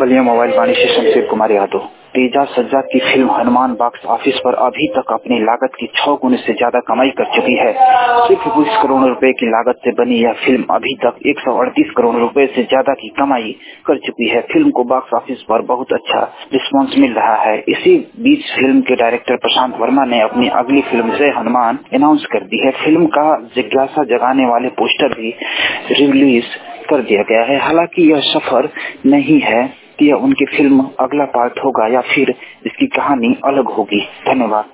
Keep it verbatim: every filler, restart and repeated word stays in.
Ballia mobile वाणी से शमशेर कुमार यादव। तेजा सज्जाद की film Hanuman box office पर अभी तक अपनी लागत की छह गुने से ज्यादा कमाई कर चुकी है। सिर्फ बीस करोड़ रुपए की लागत से बनी यह फिल्म अभी तक एक सौ अड़तीस करोड़ रुपए से ज्यादा की कमाई कर चुकी है। फिल्म को बॉक्स ऑफिस पर बहुत अच्छा रिस्पांस मिल रहा है। इसी बीच फिल्म के डायरेक्टर प्रशांत वर्मा ने अपनी अगली फिल्म जय हनुमान अनाउंस कर दी है। फिल्म का जिज्ञासा जगाने वाले पोस्टर भी रिलीज कर दिया गया है। हालांकि यह सफर नहीं है कि यह उनकी फिल्म अगला पार्ट होगा या फिर इसकी कहानी अलग होगी। धन्यवाद।